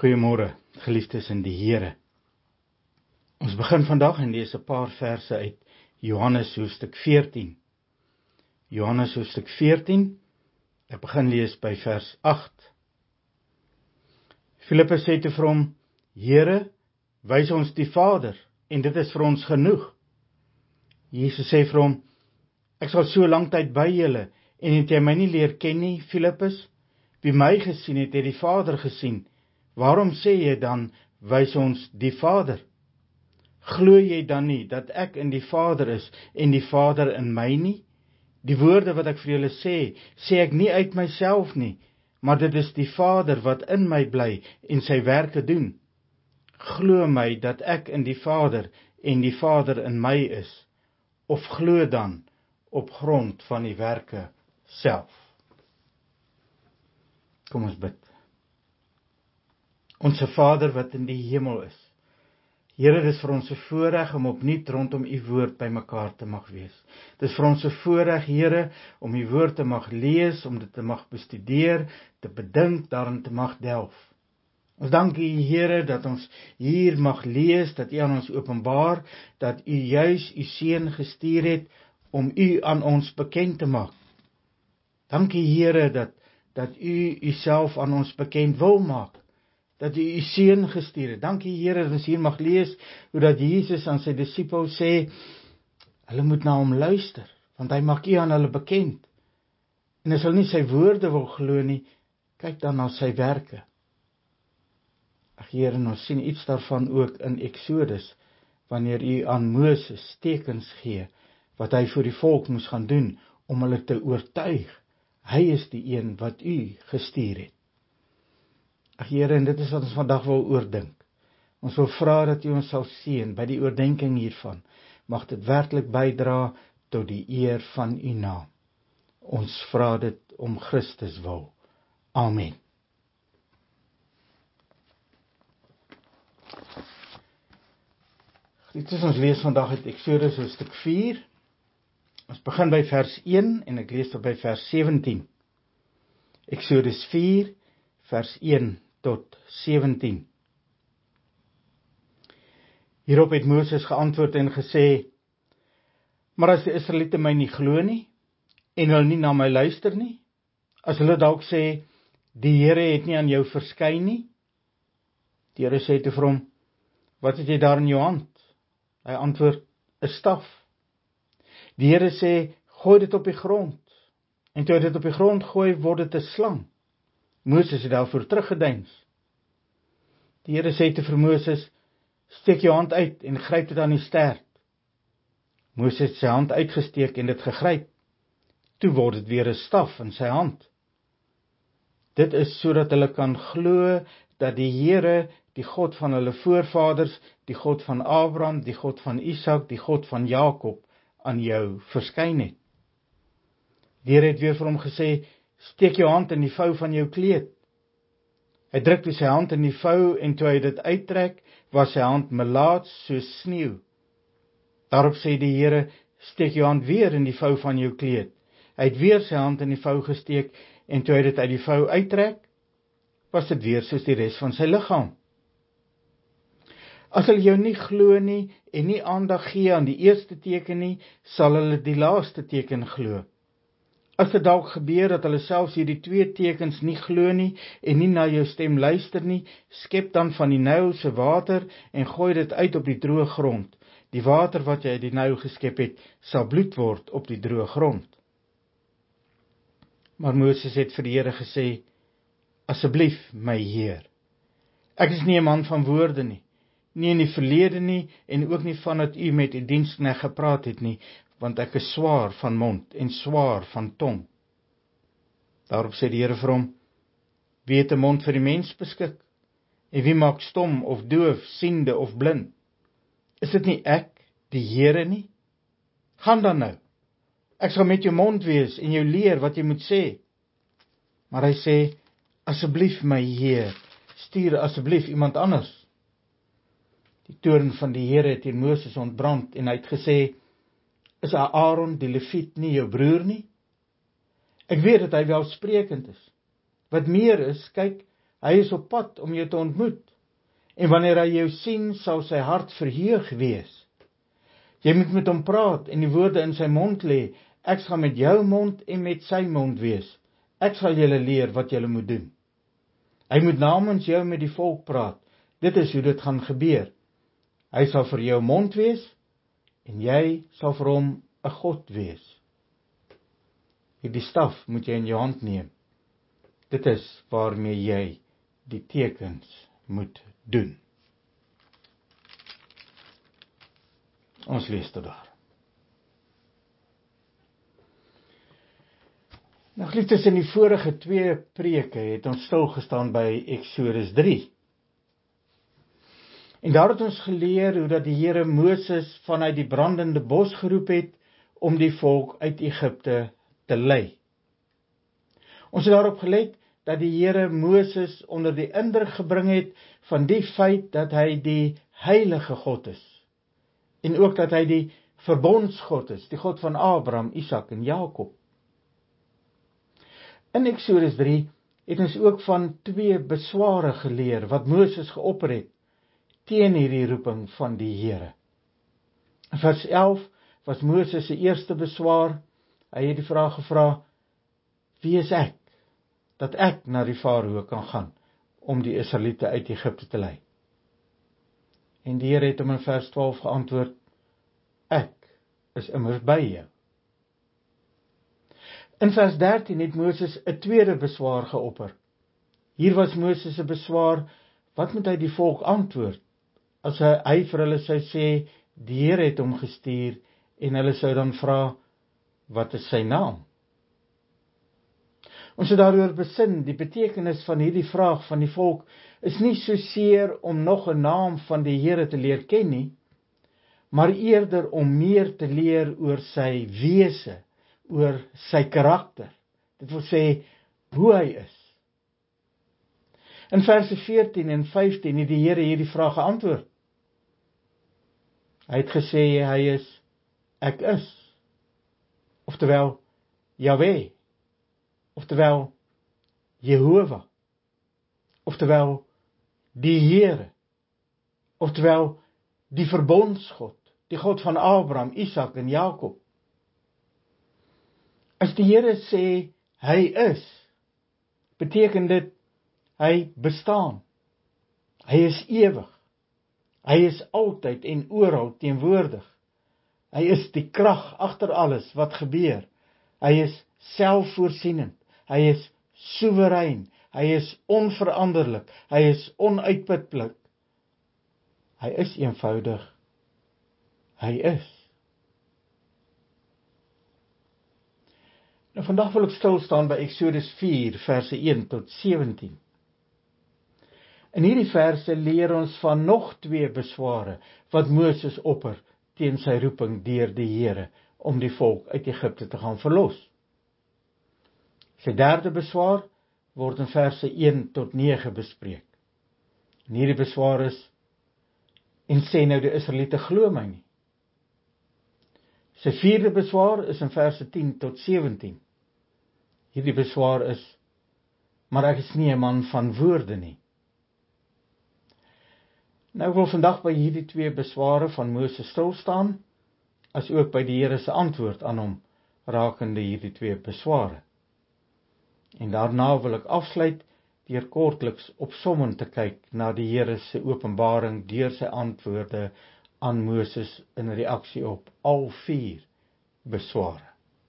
Goeiemôre, geliefdes in die Here. Ons begin vandag en lees 'n paar verse uit Johannes hoofstuk 14. Johannes hoofstuk 14, ek begin lees by vers 8. Filippus sê toe vir hom, Here, wys ons die Vader, en dit is vir ons genoeg. Jesus sê vir hom, ek sal so lank tyd by julle, en het jy my nie leer ken nie, Filippus? Wie my gesien het die Vader gesien. Waarom sê jy dan, wys ons die Vader? Glo jy dan nie, dat ek in die Vader is, en die Vader in my nie? Die woorde wat ek vir julle sê ek nie uit myself nie, maar dit is die Vader wat in my bly, en sy werke doen. Glo my, dat ek in die Vader, en die Vader in my is, of glo dan, op grond van die werke self. Kom ons bid. Onse Vader wat in die hemel is. Here, dit is vir ons 'n voorreg om opnuut rondom u woord by mekaar te mag wees. Dit is vir ons 'n voorreg, Here, om u woord te mag lees, om dit te mag bestudeer, te bedink, daarin te mag delf. Ons dank u, Here, dat ons hier mag lees, dat u aan ons openbaar, dat u juis u seun gestuur het, om u aan ons bekend te maak. Dank u, Here, dat u uself aan ons bekend wil maak. Dat u u seun gestuur het. Dankie Here dat ons hier mag lees hoe dat Jesus aan sy disippels sê, hulle moet na hom luister, want hy maak u aan hulle bekend. En as hulle nie sy woorde wil glo nie, kyk dan na sy werke. Ag Here, ons sien iets daarvan ook in Exodus, wanneer u aan Moses tekens gee, wat hy vir die volk moes gaan doen, om hulle te oortuig. Hy is die een wat u gestuur het. Ag Here, en dit is wat ons vandag wil oordink. Ons wil vra dat u ons sal seën by die oordeenking hiervan. Mag dit werklik bydra tot die eer van u naam. Ons vra dit om Christus wil. Amen. Ons lees vandag uit Exodus hoofstuk 4. Ons begin by vers 1 en ek lees tot by vers 17. Exodus 4, vers 1 tot 17. Hierop het Moses geantwoord en gesê, maar as die Israeliete my nie glo nie, en hulle nie na my luister nie, as hulle dalk sê, die Here het nie aan jou verskyn nie, die Here sê toe vir hom, wat het jy daar in jou hand? Hy antwoord, 'n staf. Die Here sê, gooi dit op die grond, en toe hy dit op die grond gooi, word dit 'n slang. Moses het daarvoor teruggedeins. Die Here sê te vir Moses, steek jou hand uit en gryp dit aan die stert. Moses het sy hand uitgesteek en dit gegryp. Toe word dit weer 'n staf in sy hand. Dit is sodat hulle kan glo dat die Here, die God van hulle voorvaders, die God van Abraham, die God van Isak, die God van Jakob, aan jou verskyn het. Die Here het weer vir hom gesê, steek jou hand in die vou van jou kleed. Hy druk toe sy hand in die vou en toe hy dit uittrek, was sy hand melaats soos sneeu. Daarop sê die Here, steek jou hand weer in die vou van jou kleed. Hy het weer sy hand in die vou gesteek en toe hy dit uit die vou uittrek, was dit weer soos die res van sy liggaam. As hulle jou nie glo nie en nie aandag gee aan die eerste teken nie, sal hulle die laaste teken glo. As dit dalk gebeur dat hulle selfs hierdie 2 tekens nie glo nie en nie na jou stem luister nie, skep dan van die Nyl se water en gooi dit uit op die droë grond. Die water wat jy uit die Nyl geskep het, sal bloed word op die droë grond. Maar Moses het vir die Here gesê, asseblief my Heer, ek is nie 'n man van woorde nie, nie in die verlede nie en ook nie vandat u met u diensknegt gepraat het nie, want ek is swaar van mond en swaar van tong. Daarop sê die Here vir hom, wie het 'n mond vir die mens beskik? En wie maak stom of doof, siende of blind? Is dit nie ek, die Here nie? Gaan dan nou. Ek sal met jou mond wees en jou leer wat jy moet sê. Maar hy sê, asseblief my Heer, stuur asseblief iemand anders. Die toorn van die Here het teen Moses ontbrand en hy het gesê, is Aaron die Leviet nie jou broer nie? Ek weet dat hy welsprekend is. Wat meer is, kyk, Hy is op pad om jou te ontmoet. En wanneer hy jou sien, sal sy hart verheug wees. Jy moet met hom praat en die woorde in sy mond lê. Ek sal met jou mond en met sy mond wees. Ek sal julle leer wat julle moet doen. Hy moet namens jou met die volk praat. Dit is hoe dit gaan gebeur. Hy sal vir jou mond wees en jy sal vir hom 'n God wees. Hierdie staf moet jy in jou hand neem. Dit is waarmee jy die tekens moet doen. Ons lees tot daar. Nou geliefdes, in die vorige 2 preke het ons stilgestaan by Eksodus 3. En daar het ons geleer hoe dat die Here Moses vanuit die brandende bos geroep het om die volk uit Egipte te lei. Ons het daarop gelet dat die Here Moses onder die indruk gebring het van die feit dat hy die heilige God is. En ook dat hy die verbondsgod is, die God van Abraham, Isak en Jakob. In Eksodus 3 het ons ook van 2 besware geleer wat Moses geopper het teen hierdie roeping van die Here. In vers 11 was Moses se eerste beswaar. Hy het die vraag gevra: wie is ek, dat ek na die Farao kan gaan om die Israeliete uit Egipte te lei? En die Here het hom in vers 12 geantwoord: ek is immers by jou. In vers 13 het Moses 'n tweede beswaar geopper. Hier was Moses se beswaar: wat moet hy die volk antwoord as hy vir hulle sou sê die Here het hom gestuur, en hulle sou dan vra: wat is sy naam? Ons het daaroor besin, die betekenis van hierdie vraag van die volk is nie soseer om nog 'n naam van die Here te leer ken nie, maar eerder om meer te leer oor sy wese, oor sy karakter. Dit wil sê hoe hy is. In verse 14 en 15 het die Here hierdie vraag geantwoord. Hy het gesê hy is ek is, oftewel Jahwe, oftewel Jehova, oftewel die Here, oftewel die verbondsgod, die God van Abraham, Isak en Jakob. As die Here sê hy is, beteken dit hy bestaan. Hy is ewig. Hy is altyd en oral teenwoordig. Hy is die krag agter alles wat gebeur. Hy is selfvoorsienend. Hy is soewerein. Hy is onveranderlik. Hy is onuitputlik. Hy is eenvoudig. Hy is. Nou vandag wil ek stil staan by Eksodus 4 verse 1 tot 17. In hierdie verse leer ons van nog 2 besware wat Moses opper teen sy roeping deur die Here om die volk uit Egipte te gaan verlos. Sy derde beswaar word in verse 1 tot 9 bespreek. En hierdie beswaar is: en sê nou die Israeliete glo my nie. Sy vierde beswaar is in verse 10 tot 17. Hierdie beswaar is: maar ek is nie 'n man van woorde nie. Nou ek wil vandag by hierdie 2 besware van Moses stil staan, as ook by die Here se antwoord aan hom rakende hierdie 2 besware. En daarna wil ek afsluit deur kortliks opsommend te kyk na die Here se openbaring deur sy antwoorde aan Moses in reaksie op al 4 besware.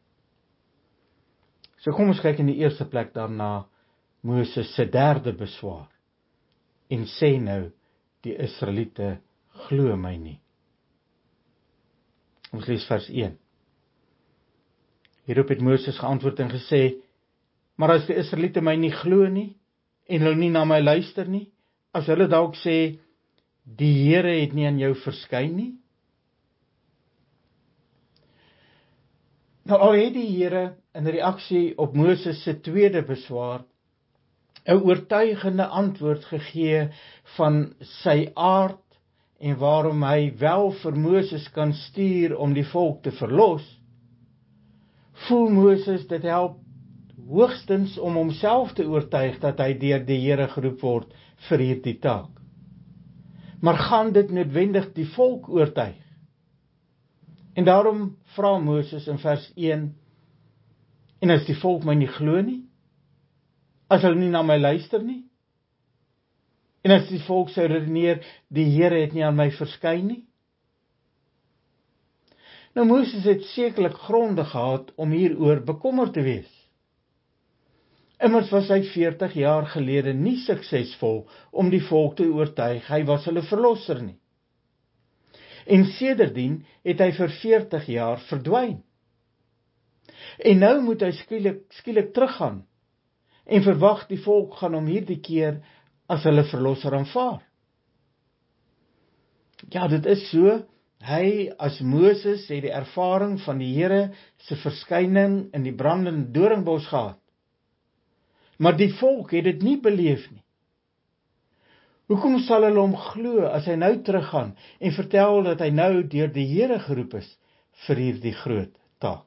So kom ons kyk in die eerste plek daarna Moses se derde beswaar. En sê nou die Israeliete glo my nie. Ons lees vers 1. Hierop het Moses geantwoord en gesê: maar as die Israeliete my nie glo nie, en hulle nie na my luister nie, as hulle dalk sê, die Here het nie aan jou verskyn nie. Nou al het die Here in reaksie op Moses se tweede beswaar 'n oortuigende antwoord gegee van sy aard en waarom hy wel vir Moses kan stuur om die volk te verlos, voel Moses dit help hoogstens om homself te oortuig dat hy deur die Here geroep word vir hierdie taak. Maar gaan dit noodwendig die volk oortuig? En daarom vra Moses in vers 1, en as die volk my nie glo nie, as hulle nie na my luister nie, en as die volk sou redeneer, die Here het nie aan my verskyn nie. Nou Moses het sekerlik gronde gehad om hieroor bekommerd te wees. Immers was hy 40 jaar gelede nie suksesvol om die volk te oortuig, hy was hulle verlosser nie. En sedertdien het hy vir 40 jaar verdwyn. En nou moet hy skielik teruggaan en verwag die volk gaan hom hierdie keer as hulle verlosser aanvaar. Ja, dit is so. Hy as Moses het die ervaring van die Here se verskyning in die brandende doringbos gehad. Maar die volk het dit nie beleef nie. Hoekom sal hulle hom glo as hy nou teruggaan en vertel dat hy nou deur die Here geroep is vir hierdie groot taak?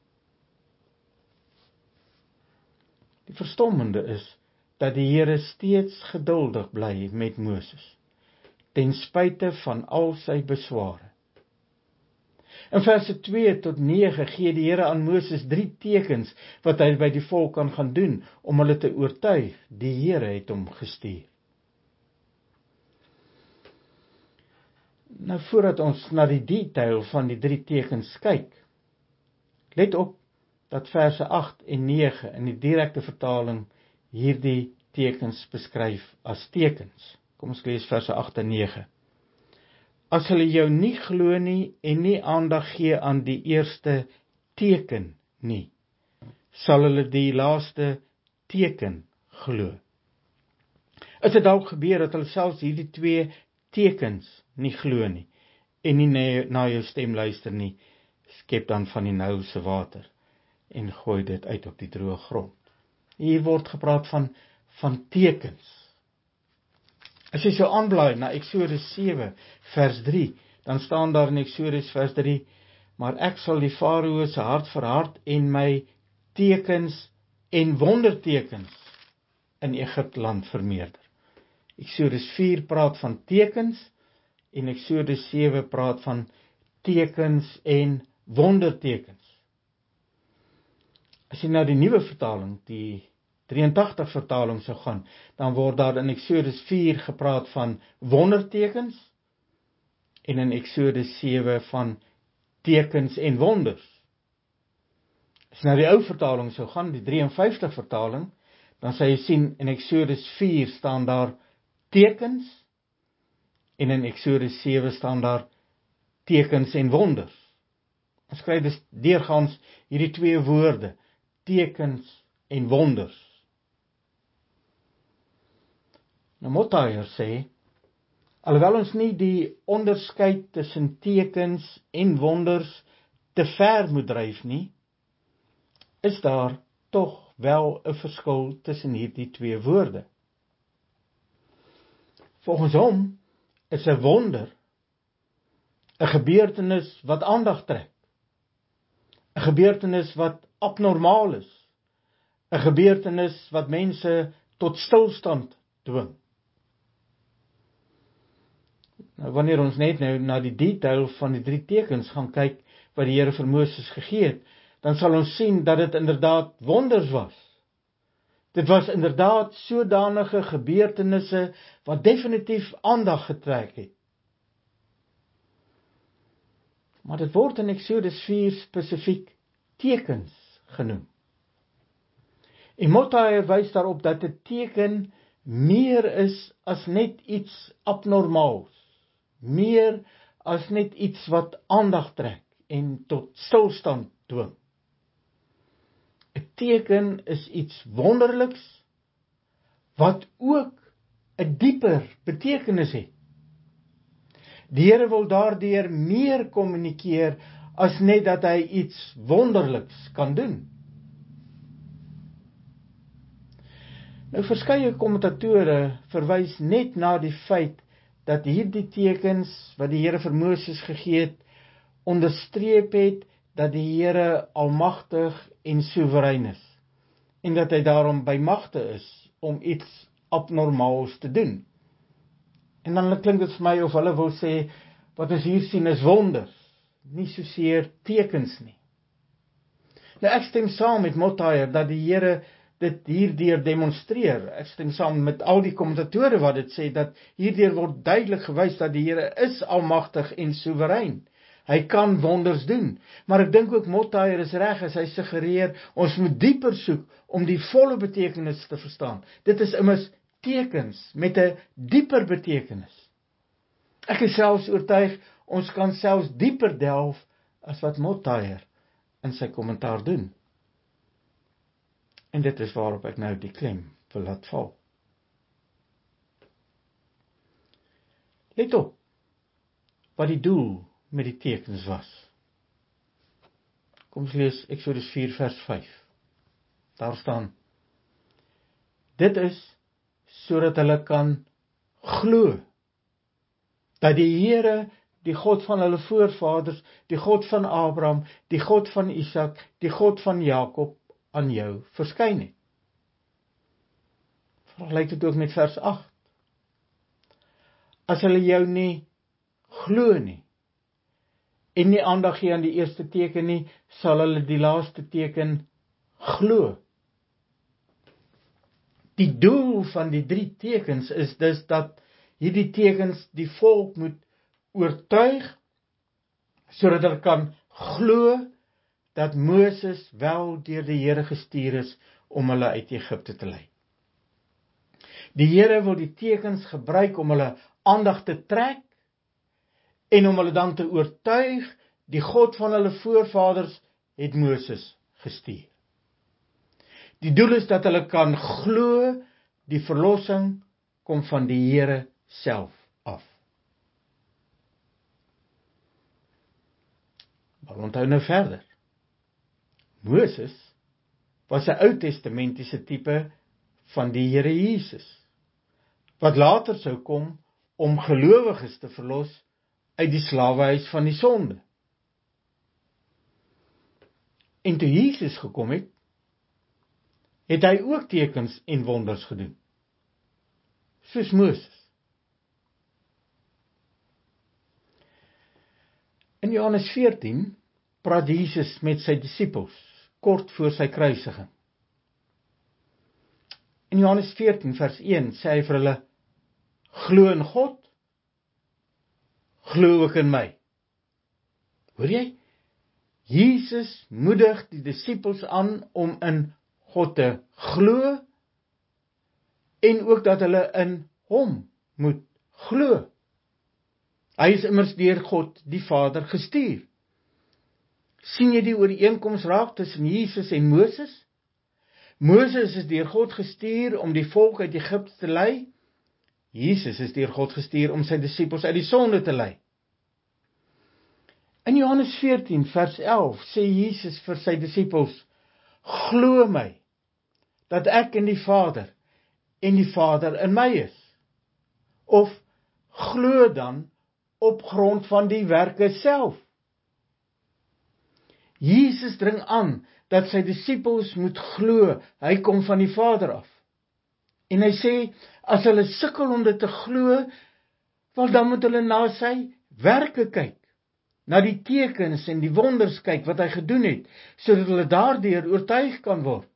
Die verstommende is dat die Here steeds geduldig bly met Moses, ten spyte van al sy besware. In verse 2 tot 9 gee die Here aan Moses 3 tekens wat hy by die volk kan gaan doen om hulle te oortuig, die Here het hom gestuur. Nou voordat ons na die detail van die 3 tekens kyk, let op dat verse 8 en 9 in die direkte vertaling hierdie tekens beskryf as tekens. Kom ons lees verse 8 en 9. As hulle jou nie glo nie en nie aandag gee aan die eerste teken nie, sal hulle die laaste teken glo. Is dit dalk gebeur dat hulle selfs hierdie 2 tekens nie glo nie en nie na jou stem luister nie, skep dan van die Nyl se water en gooi dit uit op die droë grond. Hier word gepraat van tekens. As jy so aanblaai na Eksodus 7 vers 3, dan staan daar in Eksodus vers 3, maar ek sal die Farao se hart verhard en my tekens en wondertekens in Egipte land vermeerder. Eksodus 4 praat van tekens en Eksodus 7 praat van tekens en wondertekens. As jy na die nuwe vertaling, die 83 vertaling sou gaan, dan word daar in Eksodus 4 gepraat van wondertekens en in Eksodus 7 van tekens en wonders. As jy na die ou vertaling sou gaan, die 53 vertaling, dan sal jy sien in Eksodus 4 staan daar tekens en in Eksodus 7 staan daar tekens en wonders. Ons kry dus deurgaans hierdie 2 woorde, tekens en wonders. Nou Motyer sê, alhoewel ons nie die onderskeid tussen tekens en wonders te ver moet dryf nie, is daar tog wel 'n verskil tussen hierdie 2 woorde. Volgens hom is 'n wonder 'n gebeurtenis wat aandag trek, 'n gebeurtenis wat abnormaal is, 'n gebeurtenis wat mense tot stilstand dwing. Nou, wanneer ons net nou na die detail van die 3 tekens gaan kyk wat die Here vir Moses gegee het, dan sal ons sien dat dit inderdaad wonders was. Dit was inderdaad sodanige gebeurtenisse wat definitief aandag getrek het. Maar dit word in Eksodus 4 spesifiek tekens genoem. En Motyer wys daarop dat 'n teken meer is as net iets abnormaals, meer as net iets wat aandag trek en tot stilstand dwing. 'n Teken is iets wonderliks wat ook 'n dieper betekenis het. Die Here wil daardeur meer kommunikeer as net dat hy iets wonderliks kan doen. Nou verskeie kommentatore verwys net na die feit dat hierdie tekens wat die Here vir Moses gegee het, onderstreep het dat die Here almagtig en soewerein is en dat hy daarom by magte is om iets abnormaals te doen. En dan klink dit vir my of hulle wil sê, wat ons hier sien is wonders, nie soseer tekens nie. Nou ek stem saam met Mottier dat die Here dit hierdeur demonstreer. Ek stem saam met al die kommentatore wat dit sê, dat hierdeur word duidelik gewys dat die Here is almagtig en soewerein. Hy kan wonders doen, maar ek dink ook Mottier is reg as hy suggereer, ons moet dieper soek om die volle betekenis te verstaan. Dit is immers tekens met 'n dieper betekenis. Ek is selfs oortuig, ons kan selfs dieper delf as wat Mottier in sy kommentaar doen. En dit is waarop ek nou die klem wil laat val. Let op wat die doel met die tekens was. Kom ons lees Eksodus 4 vers 5. Daar staan: dit is sodat hulle kan glo dat die Here, die God van hulle voorvaders, die God van Abraham, die God van Isak, die God van Jakob aan jou verskyn het. Vergelyk dit ook met vers 8. As hulle jou nie glo nie, en nie aandag gee aan die eerste teken nie, sal hulle die laaste teken glo. Die doel van die 3 tekens is dus dat hierdie tekens die volk moet oortuig, sodat hulle kan glo dat Moses wel deur die Here gestuur is om hulle uit Egipte te lei. Die Here wil die tekens gebruik om hulle aandag te trek en om hulle dan te oortuig, die God van hulle voorvaders het Moses gestuur. Die doel is dat hulle kan glo, die verlossing kom van die Here self af. Maar onthou nou verder. Moses was 'n Ou Testamentiese tipe van die Here Jesus, wat later sou kom om gelowiges te verlos uit die slawehuis van die sonde. En toe Jesus gekom het, het hy ook tekens en wonders gedoen, soos Moses. In Johannes 14 praat Jesus met sy disippels kort voor sy kruisiging. In Johannes 14 vers 1 sê hy vir hulle: glo in God, glo ook in my. Hoor jy? Jesus moedig die disippels aan om in God te glo en ook dat hulle in hom moet glo. Hy is immers deur God die Vader gestuur. Sien jy die ooreenkoms raak tussen Jesus en Moses? Moses is deur God gestuur om die volk uit Egipte te lei. Jesus is deur God gestuur om sy disippels uit die sonde te lei. In Johannes 14 vers 11 sê Jesus vir sy disippels: glo my, dat ek in die Vader en die Vader in my is. Of glo dan op grond van die werke self. Jesus dring aan dat sy disippels moet glo, hy kom van die Vader af. En hy sê, as hulle sukkel om dit te glo, wel dan moet hulle na sy werke kyk, na die tekens en die wonders kyk wat hy gedoen het, sodat hulle daardeur oortuig kan word.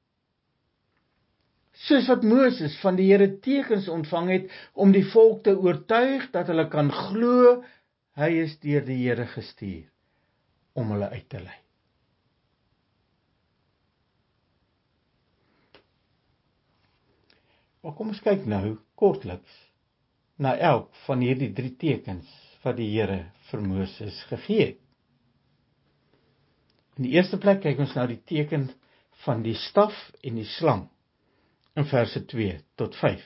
Soos wat Moses van die Here tekens ontvang het om die volk te oortuig dat hulle kan glo, hy is deur die Here gestuur om hulle uit te lei. Maar kom ons kyk nou kortliks na elk van hierdie 3 tekens wat die Here vir Moses gegee het. In die eerste plek kyk ons na die teken van die staf en die slang in verse 2 tot 5.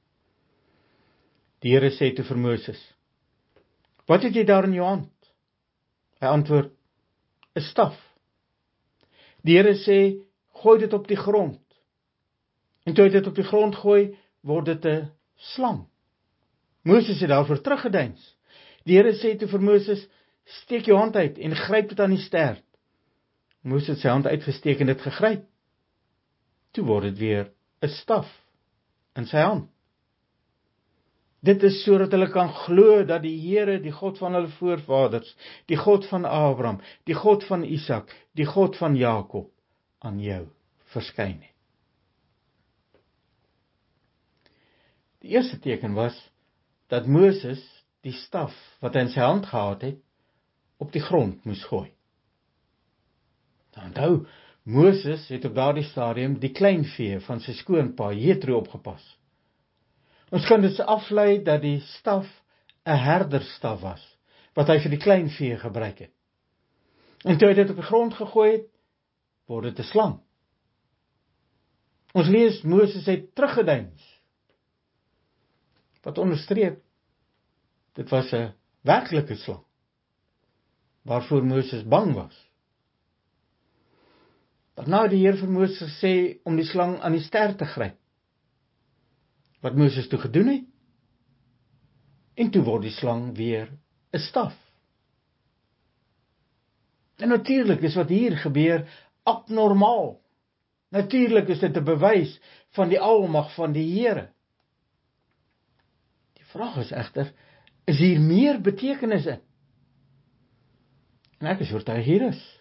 Die Here sê toe vir Moses: wat het jy daar in jou hand? Hy antwoord: 'n staf. Die Here sê: gooi dit op die grond. En toe hy dit op die grond gooi, word dit 'n slang. Moses het daarvoor teruggedeins. Die Here sê toe vir Moses: steek jou hand uit en gryp dit aan die stert. Moses het sy hand uitgesteek en dit gegryp. toe word dit weer 'n staf in sy hand. Dit is sodat hulle kan glo dat die Here, die God van hulle voorvaders, die God van Abraham, die God van Isak, die God van Jakob, aan jou verskyn het. Die eerste teken was dat Moses die staf wat hy in sy hand gehad het, op die grond moes gooi. Nou onthou, Moses het op daardie stadium die kleinvee van sy skoonpa Jethro opgepas. Ons kan dus aflei dat die staf 'n herderstaf was, wat hy vir die kleinvee gebruik het. En toe hy dit op die grond gegooi het, word dit 'n slang. Ons lees Moses het teruggedeins, wat onderstreep, dit was 'n werklike slang, waarvoor Moses bang was. Daarna het die Here vir Moses gesê om die slang aan die ster te gryp, wat Moses toe gedoen het, en toe word die slang weer 'n staf. En natuurlik is wat hier gebeur abnormaal. Natuurlik is dit 'n bewys van die almag van die Here. Die vraag is egter, is hier meer betekenis in? En ek is oortuig hier is.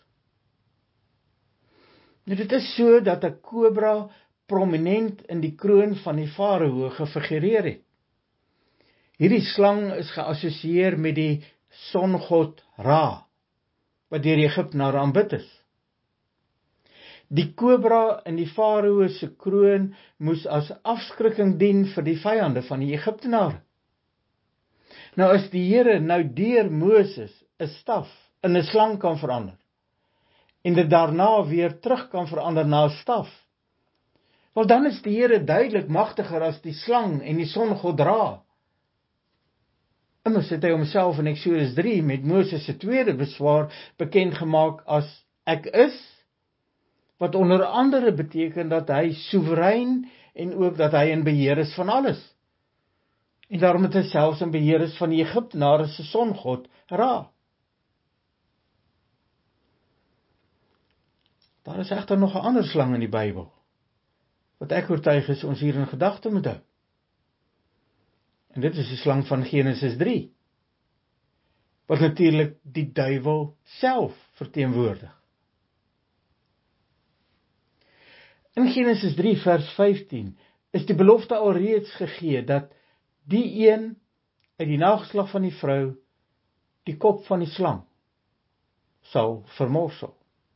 Nou dit is so dat 'n kobra prominent in die kroon van die farao gefigureer het. Hierdie slang is geassosieer met die songod Ra, wat deur die Egiptenare aanbid is. Die kobra in die farao se kroon moes as afskrikking dien vir die vyande van die Egiptenare. Nou as die Here nou deur Moses 'n staf in 'n slang kan verander, en dit daarna weer terug kan verander na 'n staf, wel dan is die Here duidelik magtiger as die slang en die songod Ra. Immers het hy homself in Eksodus 3 met Moses se tweede beswaar bekend gemaak as ek is, wat onder andere beteken dat hy soewerein en ook dat hy in beheer is van alles. En daarom het hy selfs in beheer is van die Egiptenare se songod Ra. Daar is egter nog 'n ander slang in die Bybel, wat ek oortuig is ons hier in gedagte moet hou. En dit is die slang van Genesis 3, wat natuurlik die duiwel self verteenwoordig. In Genesis 3 vers 15 is die belofte alreeds gegee dat die een uit die nageslag van die vrou die kop van die slang sal vermorsel.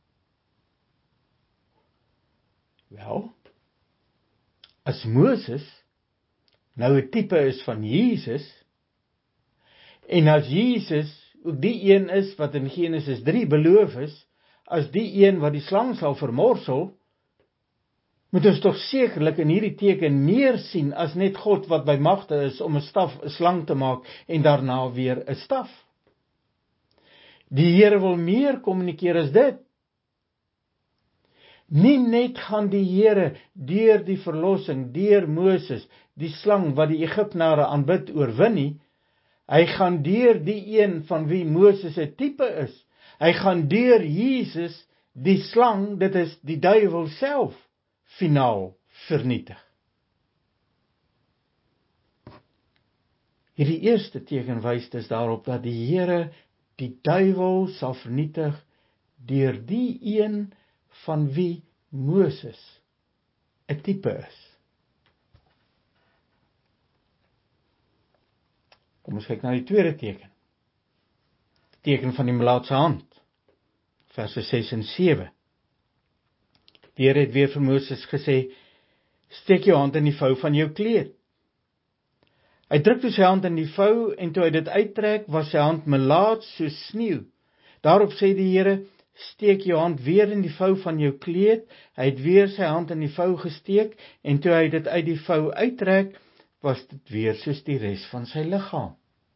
Wel, as Moses nou 'n tipe is van Jesus, en as Jesus ook die een is wat in Genesis 3 beloof is, as die een wat die slang sal vermorsel, moet ons tog sekerlik in hierdie teken meer sien as net God wat by magte is om 'n staf 'n slang te maak en daarna weer 'n staf. Die Here wil meer kommunikeer as dit. Nie net gaan die Here deur die verlossing, deur Moses, die slang wat die Egiptenare aanbid oorwin nie, hy gaan deur die een van wie Moses 'n tipe is. Hy gaan deur Jesus, die slang, dit is die duiwel self, finaal vernietig. Hierdie eerste teken wys dus daarop dat die Here die duiwel sal vernietig deur die een van wie Moses 'n tipe is. Kom ons kyk na die tweede teken. Die teken van die melaatse hand, verse 6 en 7. Die Here het weer vir Moses gesê, steek jou hand in die vou van jou kleed. Hy druk toe sy hand in die vou, en toe hy dit uittrek, was sy hand melaats soos sneeu. Daarop sê die Here, steek jou hand weer in die vou van jou kleed. Hy het weer sy hand in die vou gesteek, en toe hy dit uit die vou uittrek, was dit weer soos die res van sy liggaam.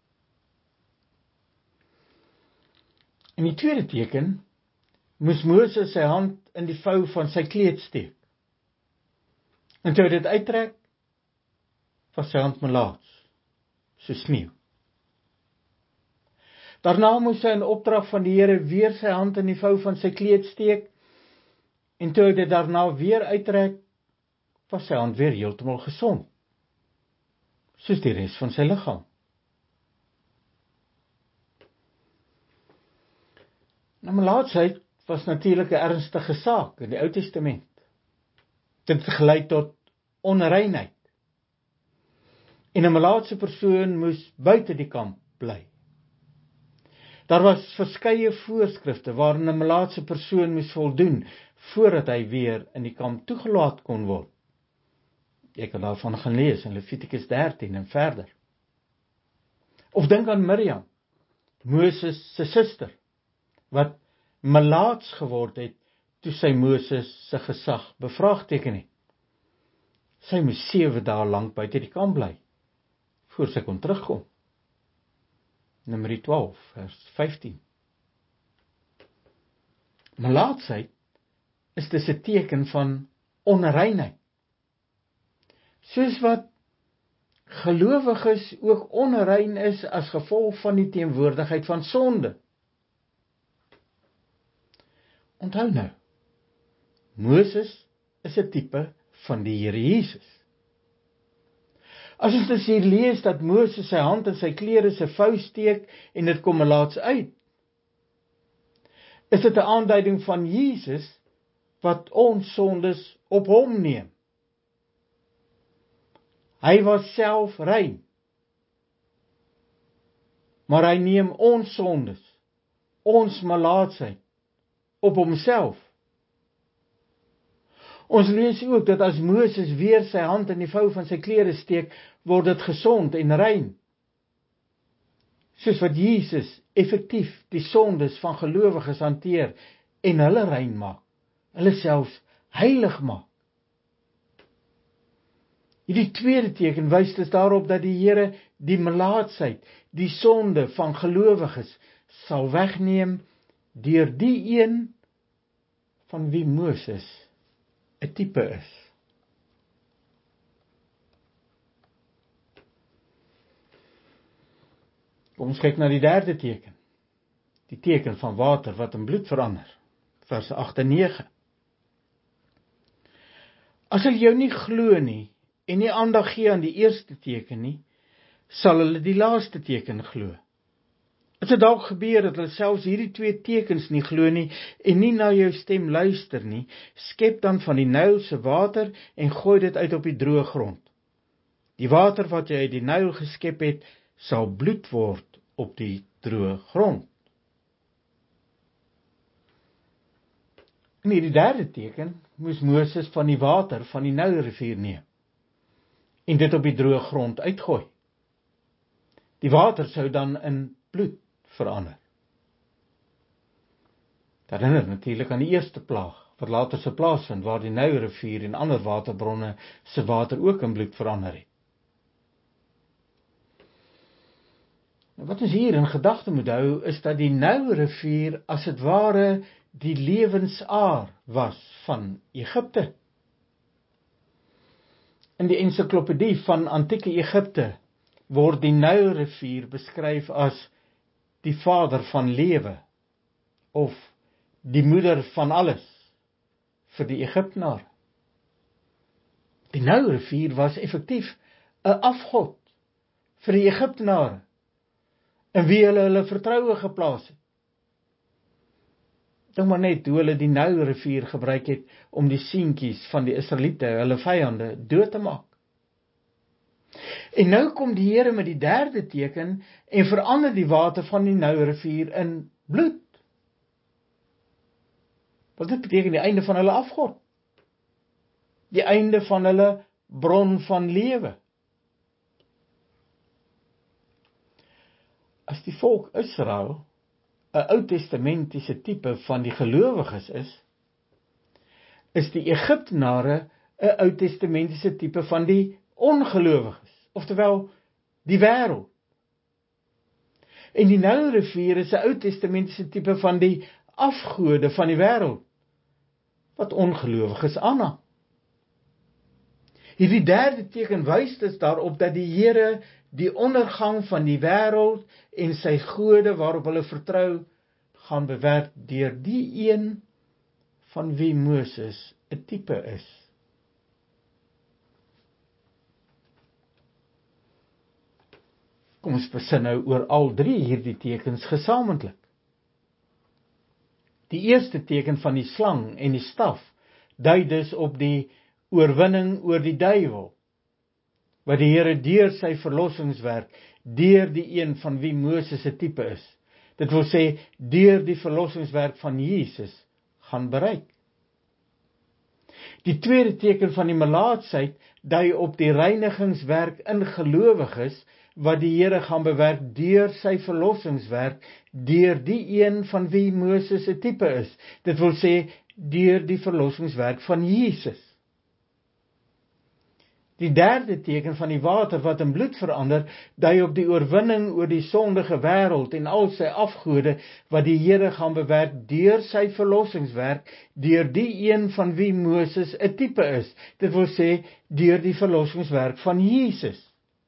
In die tweede teken, moes Moses sy hand in die vou van sy kleed steek. En toe hy dit uittrek, was sy hand melaats, soos sneeu. Daarna moes hy in opdrag van die Here weer sy hand in die vou van sy kleed steek, en toe hy dit daarna weer uittrek, was sy hand weer heeltemal gesond, soos die res van sy liggaam. Nou, melaatsheid was natuurlik 'n ernstige saak in die Ou Testament. Dit het gelei tot onreinheid. En 'n melaatse persoon moes buite die kamp bly. Daar was verskeie voorskrifte waarin 'n melaatse persoon moes voldoen voordat hy weer in die kamp toegelaat kon word. Jy kan daarvan gaan lees in Levitikus 13 en verder. Of dink aan Miriam, Moses se suster, wat melaats geword het toe sy Moses se gesag bevraagteken het. Sy moes 7 dae lank buite die kamp bly, voor sy kon terugkom. Numeri 12, vers 15. Melaatsheid is dus 'n teken van onreinheid. Soos wat gelowiges ook onrein is as gevolg van die teenwoordigheid van sonde. Onthou nou, Moses is 'n tipe van die Here Jesus. As ons dus hier lees dat Moses sy hand in sy klere se vou steek en dit kom melaats uit, is dit 'n aanduiding van Jesus wat ons sondes op hom neem. Hy was self rein, maar hy neem ons sondes, ons melaatsheid, op homself. Ons lees ook dat as Moses weer sy hand in die vou van sy klere steek, word dit gesond en rein. Soos wat Jesus effektief die sondes van gelowiges hanteer en hulle rein maak, hulle selfs heilig maak. Hierdie tweede teken wys dus daarop dat die Here die melaatsheid, die sonde van gelowiges sal wegneem deur die een van wie Moses 'n tipe is. Kom ons kyk na die derde teken. Die teken van water wat in bloed verander. Vers 8 en 9. As hulle jou nie glo nie en nie aandag gee aan die eerste teken nie, sal hulle die laaste teken glo. As dit dalk gebeur dat hulle selfs hierdie 2 tekens nie glo nie en nie na jou stem luister nie, skep dan van die Nyl se water en gooi dit uit op die droë grond. Die water wat jy uit die Nyl geskep het, sal bloed word op die droë grond. In hierdie derde teken moes Moses van die water van die Nylrivier neem en dit op die droë grond uitgooi. Die water sou dan in bloed verander. Dat herinner natuurlik aan die eerste plaag, wat later se plaasvind, waar die Nylrivier en ander waterbronne se water ook in bloed verander het. Nou, wat ons hier in gedagte moet hou, is dat die Nylrivier as dit ware die lewensaar was van Egipte. In die ensiklopedie van antieke Egipte word die Nylrivier beskryf as die vader van lewe, of die moeder van alles vir die Egiptenare. Die Nylrivier was effektief 'n afgod vir die Egiptenare, in wie hulle vertroue geplaas het. Dink maar net hoe hulle die Nylrivier gebruik het om die seentjies van die Israeliete, hulle vyande, dood te maak. En nou kom die Here met die derde teken en verander die water van die Nylrivier in bloed. Wat dit beteken die einde van hulle afgod. Die einde van hulle bron van lewe. As die volk Israel 'n Ou Testamentiese tipe van die gelowiges is die Egiptenare 'n Ou Testamentiese tipe van die ongelowiges, oftewel die wêreld. En die Nylrivier is 'n Ou Testamentiese tipe van die afgode van die wêreld, wat ongelowiges aanhang. Hierdie derde teken wys dus daarop dat die Here die ondergang van die wêreld en sy gode waarop hulle vertrou, gaan bewerk deur die een van wie Moses 'n tipe is. Kom ons besin nou oor al 3 hierdie tekens gesamentlik. Die eerste teken van die slang en die staf dui dus op die oorwinning oor die duiwel, wat die Here deur sy verlossingswerk, deur die een van wie Moses 'n tipe is, dit wil sê, deur die verlossingswerk van Jesus, gaan bereik. Die tweede teken van die melaatsheid dui op die reinigingswerk in gelowiges, wat die Here gaan bewerk deur sy verlossingswerk, deur die een van wie Moses 'n tipe is, dit wil sê, deur die verlossingswerk van Jesus. Die derde teken van die water wat in bloed verander, dui op die oorwinning oor die sondige wêreld en al sy afgode, wat die Here gaan bewerk deur sy verlossingswerk, deur die een van wie Moses 'n tipe is, dit wil sê, deur die verlossingswerk van Jesus.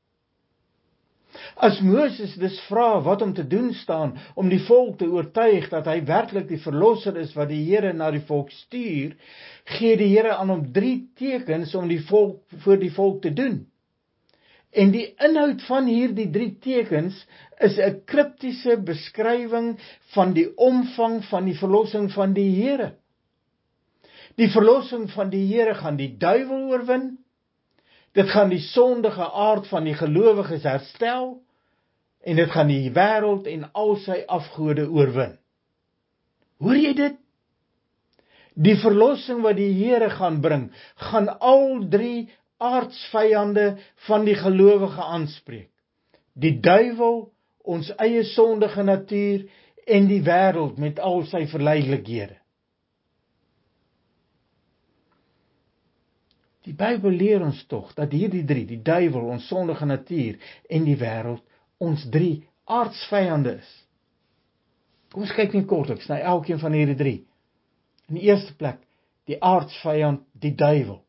As Moses dus vra wat om te doen staan, om die volk te oortuig dat hy werklik die verlosser is wat die Here na die volk stuur, gee die Here aan hom 3 tekens om voor die volk te doen. En die inhoud van hierdie 3 tekens is 'n kriptiese beskrywing van die omvang van die verlossing van die Here. Die verlossing van die Here gaan die duiwel oorwin, dit gaan die sondige aard van die gelowiges herstel, en dit gaan die wêreld en al sy afgode oorwin. Hoor jy dit? Die verlossing wat die Here gaan bring, gaan al 3 aardsvyande van die gelowige aanspreek. Die duiwel, ons eie sondige natuur, en die wêreld met al sy verleidelikhede. Die Bybel leer ons tog dat hierdie 3, die duiwel, ons sondige natuur en die wêreld, ons 3 aardsvyande is. Kom ons kyk net kortliks na elkeen van hierdie 3. In die eerste plek, die aardsvyand, die duiwel.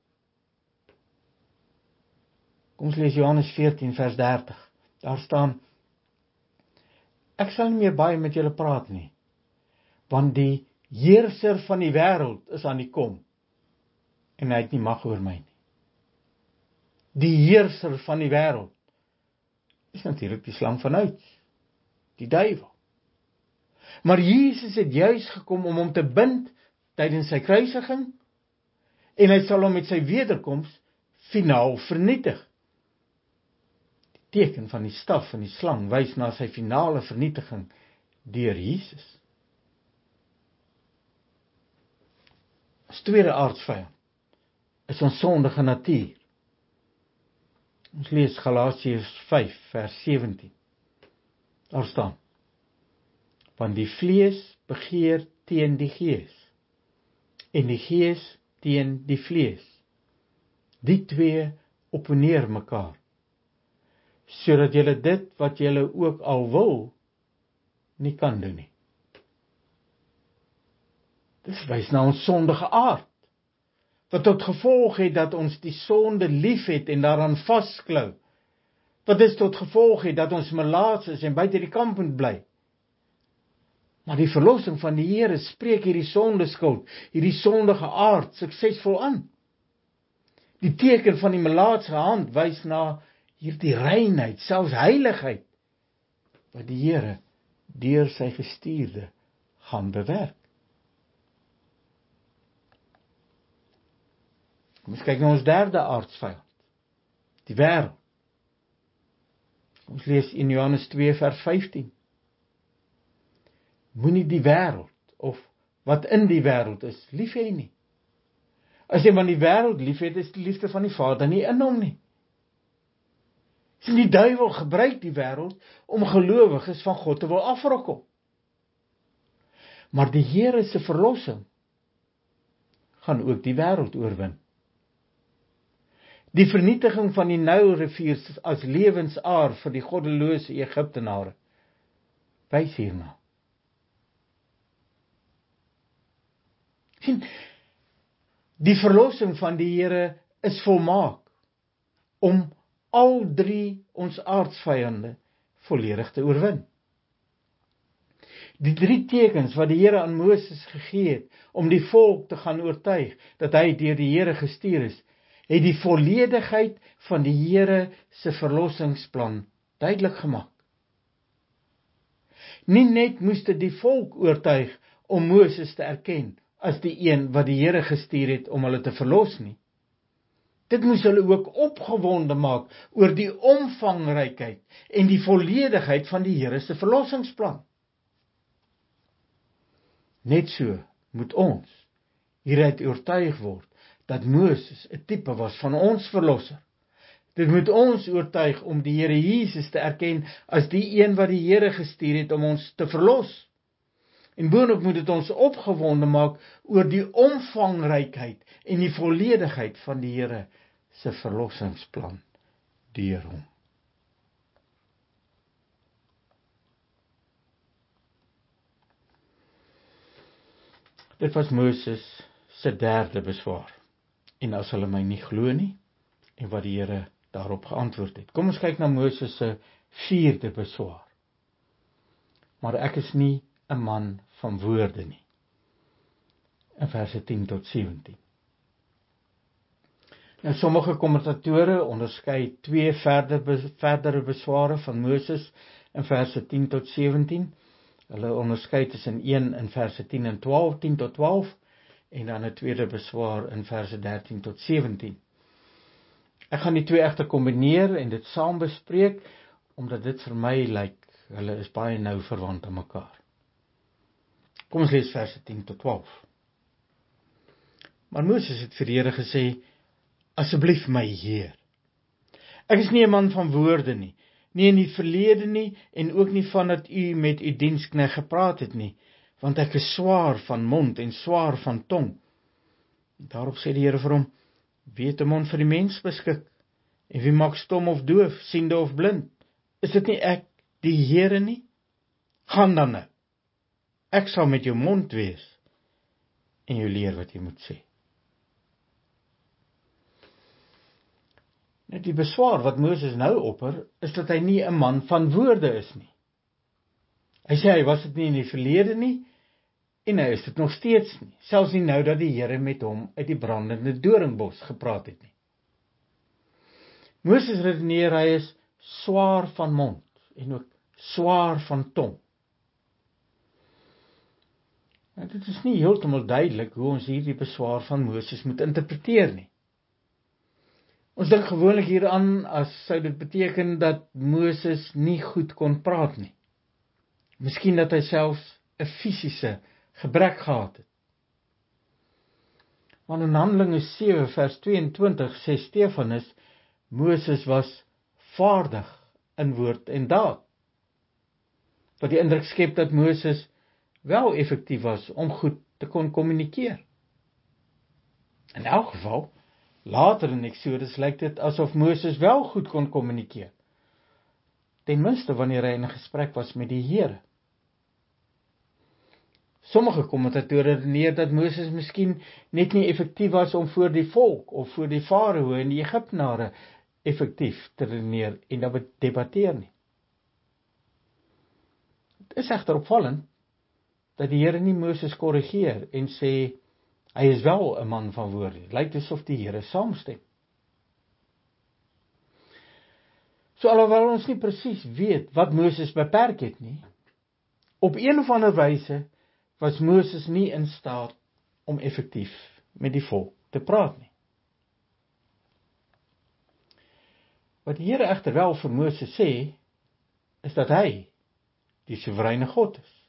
Kom ons lees Johannes 14 vers 30. Daar staan: Ek sal nie meer baie met julle praat nie, want die heerser van die wêreld is aan die kom, en hy het nie mag oor my nie. Die heerser van die wêreld is natuurlik die slang vanuit, die duiwel. Maar Jesus het juis gekom om hom te bind tydens sy kruisiging, en hy sal hom met sy wederkoms finaal vernietig. Die teken van die staf en die slang wys na sy finale vernietiging deur Jesus. Ons tweede aardsvyand is ons sondige natuur. Ons lees Galasiërs 5 vers 17. Daar staan: Want die vlees begeer teen die gees, en die gees teen die vlees. Die 2 opponeer mekaar, sodat julle dit wat julle ook al wil, nie kan doen nie. Dit wys na ons sondige aard, wat tot gevolg het dat ons die sonde lief het en daaraan vasklou, wat is tot gevolg het dat ons melaats is en buite die kamp moet bly. Maar die verlossing van die Here spreek hierdie sondeskuld, hierdie sondige aard suksesvol aan. Die teken van die melaatse hand wys na hierdie reinheid, selfs heiligheid, wat die Here deur sy gestuurde gaan bewerk. Kom ons kyk na ons derde aardsvyand, die wêreld. Ons lees in Johannes 2 vers 15. Moenie die wêreld, of wat in die wêreld is, lief hê nie. As jy maar die wêreld lief het, is die liefde van die Vader nie in hom nie. Sien, die duiwel gebruik die wêreld om gelowiges van God te wil afrokkel. Maar die Here se verlossing gaan ook die wêreld oorwin. Die vernietiging van die Nylrivier as lewensaar vir die goddelose Egiptenare wys hierna. Sien, die verlossing van die Here is volmaak om al 3 ons aardsvyande volledig te oorwin. Die 3 tekens wat die Here aan Moses gegee het om die volk te gaan oortuig dat hy deur die Here gestuur is, het die volledigheid van die Here se verlossingsplan duidelik gemaak. Nie net moes dit die volk oortuig om Moses te erken as die een wat die Here gestuur het om hulle te verlos nie. Dit moes hulle ook opgewonde maak oor die omvangrykheid en die volledigheid van die Here se verlossingsplan. Net so moet ons hieruit oortuig word dat Moses 'n tipe was van ons verlosser. Dit moet ons oortuig om die Here Jesus te erken as die een wat die Here gestuur het om ons te verlos. En boonop moet dit ons opgewonde maak oor die omvangrykheid en die volledigheid van die Here se verlossingsplan deur hom. Dit was Moses se derde beswaar. En as hulle my nie glo nie, en wat die Here daarop geantwoord het. Kom ons kyk na Moses se vierde beswaar. Maar ek is nie 'n man van woorde nie. In verse 10 tot 17. Nou sommige kommentatore onderskei twee verdere besware van Moses in verse 10 tot 17. Hulle onderskei tussen een in verse 10 en 12, 10 tot 12 en dan 'n tweede beswaar in verse 13 tot 17. Ek gaan die twee egter kombineer en dit saam bespreek omdat dit vir my lyk hulle is baie nou verwant aan mekaar. Kom ons lees verse 10 tot 12. Maar Moses het vir die Here gesê: Asseblief my Heer, ek is nie 'n man van woorde nie, nie in die verlede nie en ook nie vandat u met u diensknegt gepraat het nie, want ek is swaar van mond en swaar van tong. Daarop sê die Here vir hom: Wie het 'n mond vir die mens beskik? En wie maak stom of doof, siende of blind? Is dit nie ek, die Here nie? Gaan dan nou. Ek sal met jou mond wees en jou leer wat jy moet sê. Net die beswaar wat Moses nou opper, is dat hy nie 'n man van woorde is nie. Hy sê hy was dit nie in die verlede nie, en hy is dit nog steeds nie, selfs nie nou dat die Here met hom uit die brandende doringbos gepraat het nie. Moses redeneer hy is swaar van mond, en ook swaar van tong. Nou, dit is nie heeltemal duidelik hoe ons hierdie beswaar van Moses moet interpreteer nie. Ons dink gewoonlik hieraan as sou dit beteken dat Moses nie goed kon praat nie. Miskien dat hy selfs 'n fisiese gebrek gehad het. Maar in Handelinge 7 vers 22 sê Stefanus, Moses was vaardig in woord en daad. Wat die indruk skep dat Moses wel effektief was om goed te kon kommunikeer. In elk geval, later in Exodus lyk dit asof Moses wel goed kon kommunikeer. Ten minste wanneer hy in 'n gesprek was met die Here. Sommige kommentatore redeneer dat Moses miskien net nie effektief was om voor die volk of voor die farao en die Egiptenare effektief te redeneer en dan debatteer nie. Het is egter opvallend dat die Here nie Moses korrigeer en sê hy is wel 'n man van woorde. Dit lyk asof die Here saamstem. So alhoewel ons nie presies weet wat Moses beperk het nie, op een of ander wyse was Moses nie in staat om effektief met die volk te praat nie. Wat die Here egter wel vir Moses sê, is dat hy die soewereine God is.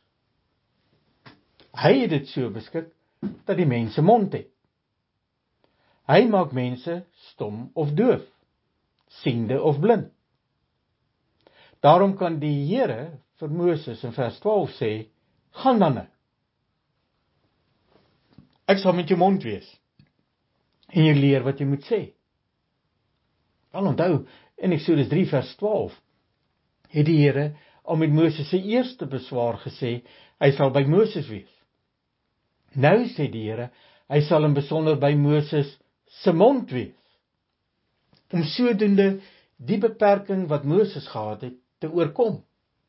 Hy het dit so beskik dat die mense mond het. Hy maak mense stom of doof, siende of blind. Daarom kan die Here vir Moses in vers 12 sê, gaan dan nou. Ek sal met jou mond wees en jou leer wat jy moet sê. Al onthou, in Exodus 3 vers 12 het die Here al met Moses se eerste beswaar gesê, hy sal by Moses wees. Nou sê die Here, hy sal in besonder by Moses se mond wees, om sodoende die beperking wat Moses gehad het, te oorkom.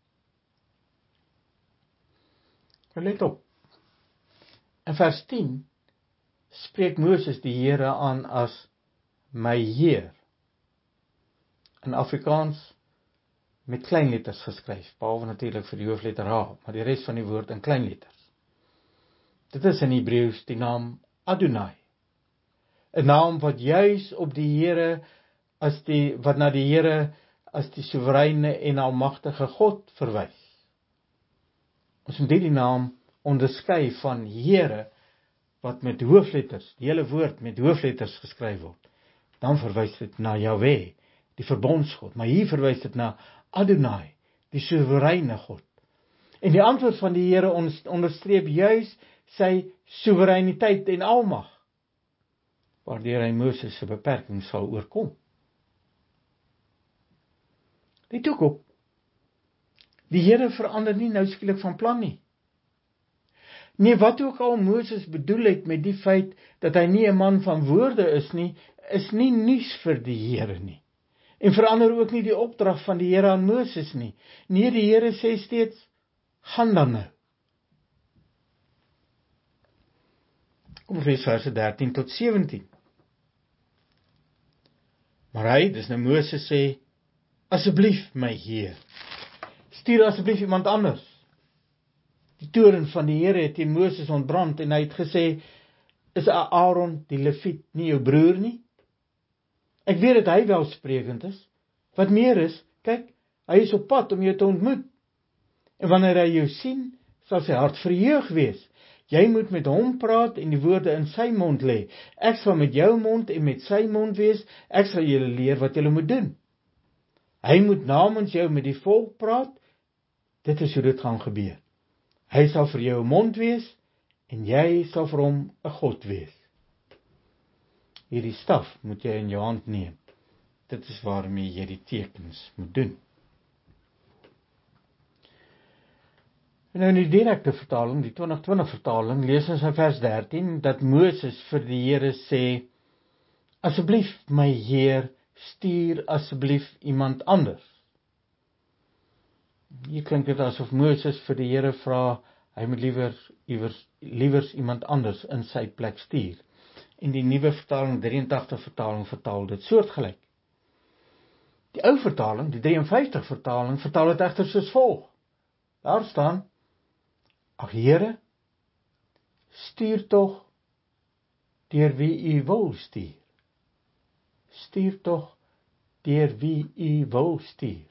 Let op, in vers 10 spreek Moses die Here aan as my Heer. In Afrikaans met kleinletters geskryf, behalwe natuurlik vir die hoofletter H, maar die res van die woord in kleinletters. Dit is in Hebreëus die naam Adonai. 'n naam wat juis op die Here wat na die Here as die soewereine en almagtige God verwys. Ons moet hierdie naam onderskei van Here wat met hoofletters, die hele woord met hoofletters geskryf word. Dan verwys dit na Jahweh, die verbondsgod, maar hier verwys dit na Adonai, die soewereine God. En die antwoord van die Here onderstreep juis sy soewereiniteit en almag, waardeur hy Moses se beperking sal oorkom. Let ook op, die Here verander nie nou skielik van plan nie. Nee, wat ook al Moses bedoel het met die feit dat hy nie 'n man van woorde is nie nuus vir die Here nie. En verander ook nie die opdrag van die Here aan Moses nie. Nee, die Here sê steeds, gaan dan nou. Kom ons lees verse 13 tot 17. Maar hy, dis nou Moses sê, asseblief my Heer, stuur asseblief iemand anders. Die toorn van die Here het teen Moses ontbrand en hy het gesê, is Aaron die Leviet nie jou broer nie? Ek weet dat hy welsprekend is. Wat meer is, kyk, hy is op pad om jou te ontmoet. En wanneer hy jou sien, sal sy hart verheug wees. Jy moet met hom praat en die woorde in sy mond lê. Ek sal met jou mond en met sy mond wees. Ek sal julle leer wat julle moet doen. Hy moet namens jou met die volk praat. Dit is hoe dit gaan gebeur. Hy sal vir jou 'n mond wees en jy sal vir hom 'n God wees. Hierdie staf moet jy in jou hand neem. Dit is waarmee jy die tekens moet doen. En nou in die direkte vertaling, die 2020 vertaling, lees ons in vers 13 dat Moses vir die Here sê, asseblief my Heer, stuur asseblief iemand anders. Hier klink dit asof Moses vir die Here vra, hy moet liewers iemand anders in sy plek stuur. En die nuwe vertaling, 83 vertaling, vertaal dit soortgelyk. Die ou vertaling, die 53 vertaling, vertaal dit egter soos volg. Daar staan, ag Here, stuur tog deur wie u wil stuur. Stuur tog deur wie u wil stuur.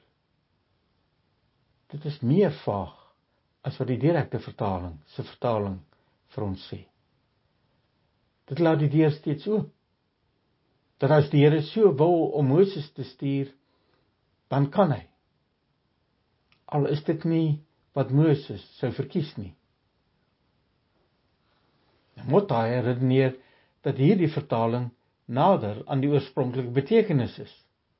Dit is meer vaag as wat die direkte vertaling, se vertaling vir ons sê. Dit laat die deur steeds oop, dat as die Here so wil om Moses te stuur, dan kan hy. Al is dit nie wat Moses sou verkies nie. Mottai redeneer dat hierdie vertaling nader aan die oorspronklike betekenis is.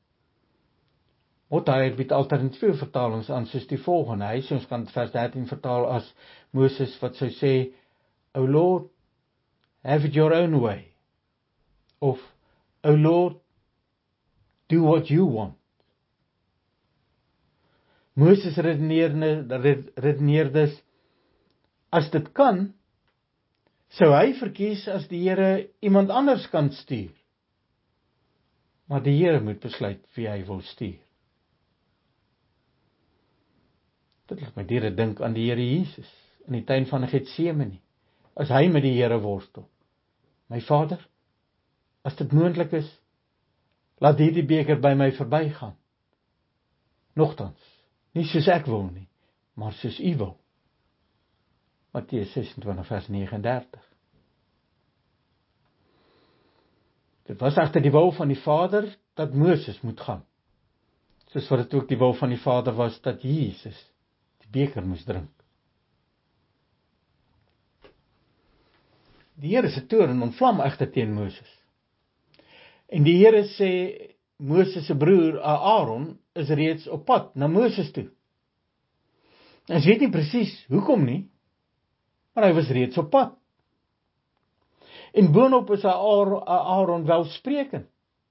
Mottai bied alternatiewe vertalings aan soos die volgende. Hy sê ons kan vers 13 vertaal as Moses wat sou sê, O Lord, have it your own way. Of, O Lord, do what you want. Moses redeneer dus, as dit kan, sou hy verkies as die Here iemand anders kan stuur. Maar die Here moet besluit wie hy wil stuur. Dit laat my direk dink aan die Here Jesus in die tuin van Getsemane, as hy met die Here worstel. My Vader, as dit moontlik is, laat hierdie beker by my verbygaan. Nogtans, nie soos ek wil nie, maar soos u wil. Matteus 26 vers 39. Dit was egter die wil van die Vader dat Moses moet gaan, soos wat dit ook die wil van die Vader was dat Jesus die beker moes drink. Die Here se toorn ontvlam egter teen Moses. En die Here sê Moses se broer Aaron is reeds op pad na Moses toe. Ons weet nie presies hoekom nie, maar hy was reeds op pad. En boonop is Aaron welsprekend.